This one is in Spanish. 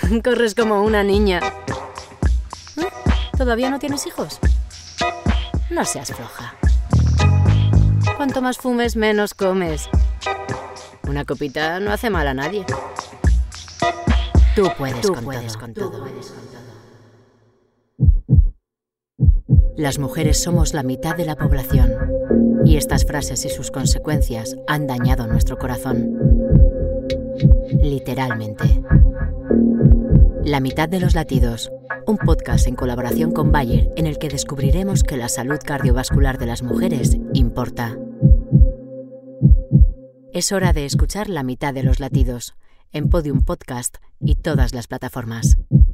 Corres como una niña. ¿Todavía no tienes hijos? No seas floja. Cuanto más fumes, menos comes. Una copita no hace mal a nadie. Tú puedes con todo. Las mujeres somos la mitad de la población. Y estas frases y sus consecuencias han dañado nuestro corazón. Literalmente. La mitad de los latidos, un podcast en colaboración con Bayer en el que descubriremos que la salud cardiovascular de las mujeres importa. Es hora de escuchar La mitad de los latidos, en Podium Podcast y todas las plataformas.